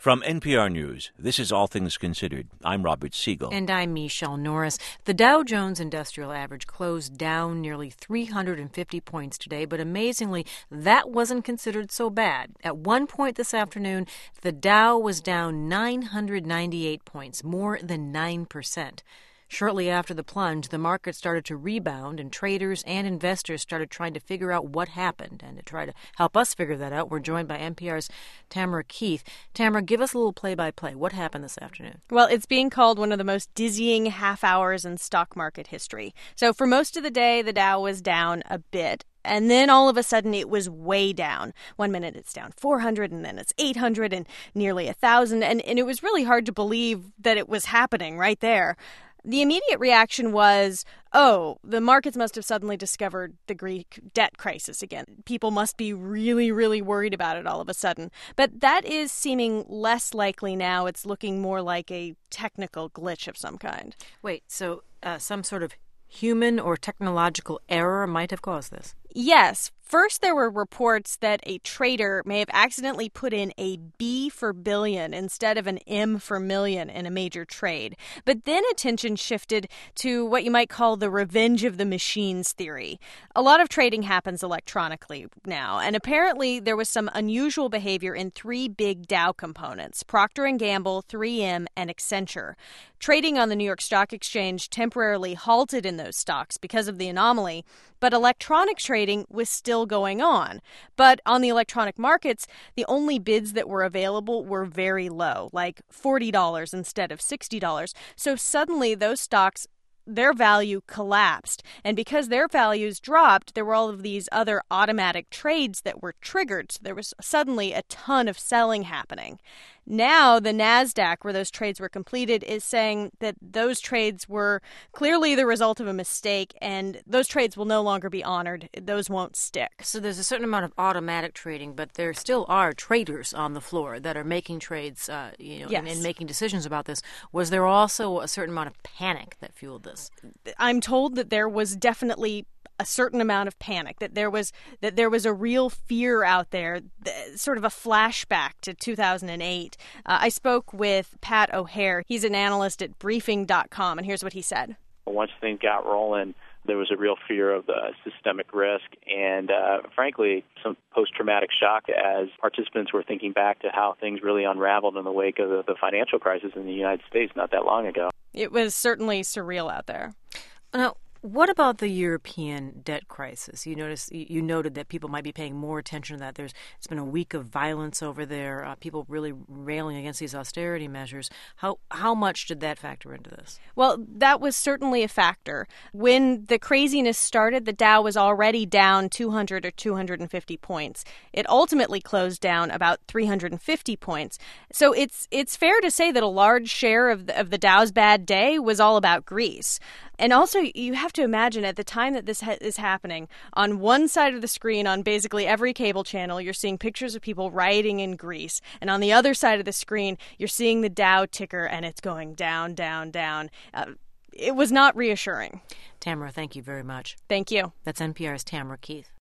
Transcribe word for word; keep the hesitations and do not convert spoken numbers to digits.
From N P R News, this is All Things Considered. I'm Robert Siegel. And I'm Michelle Norris. The Dow Jones Industrial Average closed down nearly three hundred fifty points today, but amazingly, that wasn't considered so bad. At one point this afternoon, the Dow was down nine hundred ninety-eight points, more than nine percent. Shortly after the plunge, the market started to rebound, and traders and investors started trying to figure out what happened. And to try to help us figure that out, we're joined by N P R's Tamara Keith. Tamara, give us a little play-by-play. What happened this afternoon? Well, it's being called one of the most dizzying half hours in stock market history. So for most of the day, the Dow was down a bit. And then all of a sudden it was way down. One minute it's down four hundred, and then it's eight hundred and nearly one thousand. And, and it was really hard to believe that it was happening right there. The immediate reaction was, oh, the markets must have suddenly discovered the Greek debt crisis again. People must be really, really worried about it all of a sudden. But that is seeming less likely now. It's looking more like a technical glitch of some kind. Wait, so uh, some sort of human or technological error might have caused this? Yes. First, there were reports that a trader may have accidentally put in a B for billion instead of an M for million in a major trade. But then attention shifted to what you might call the revenge of the machines theory. A lot of trading happens electronically now, and apparently there was some unusual behavior in three big Dow components: Procter and Gamble, three M, and Accenture. Trading on the New York Stock Exchange temporarily halted in those stocks because of the anomaly, but electronic trading was still going on. But on the electronic markets, the only bids that were available were very low, like forty dollars instead of sixty dollars. So suddenly those stocks, their value collapsed. And because their values dropped, there were all of these other automatic trades that were triggered. So there was suddenly a ton of selling happening. Now, the NASDAQ, where those trades were completed, is saying that those trades were clearly the result of a mistake, and those trades will no longer be honored. Those won't stick. So there's a certain amount of automatic trading, but there still are traders on the floor that are making trades, uh, you know, yes. and, and making decisions about this. Was there also a certain amount of panic that fueled this? I'm told that there was definitely a certain amount of panic, that there was that there was a real fear out there, sort of a flashback to two thousand eight. Uh, I spoke with Pat O'Hare. He's an analyst at briefing dot com, and here's what he said. Once things got rolling, there was a real fear of the systemic risk and, uh, frankly, some post-traumatic shock as participants were thinking back to how things really unraveled in the wake of the, the financial crisis in the United States not that long ago. It was certainly surreal out there. Now, what about the European debt crisis? You notice you noted that people might be paying more attention to that. There's it's been a week of violence over there. Uh, people really railing against these austerity measures. How how much did that factor into this? Well, that was certainly a factor. When the craziness started, the Dow was already down two hundred or two hundred fifty points. It ultimately closed down about three hundred fifty points. So it's it's fair to say that a large share of the, of the Dow's bad day was all about Greece. And also, you have to imagine at the time that this ha- is happening, on one side of the screen, on basically every cable channel, you're seeing pictures of people rioting in Greece. And on the other side of the screen, you're seeing the Dow ticker, and it's going down, down, down. Uh, it was not reassuring. Tamara, thank you very much. Thank you. That's N P R's Tamara Keith.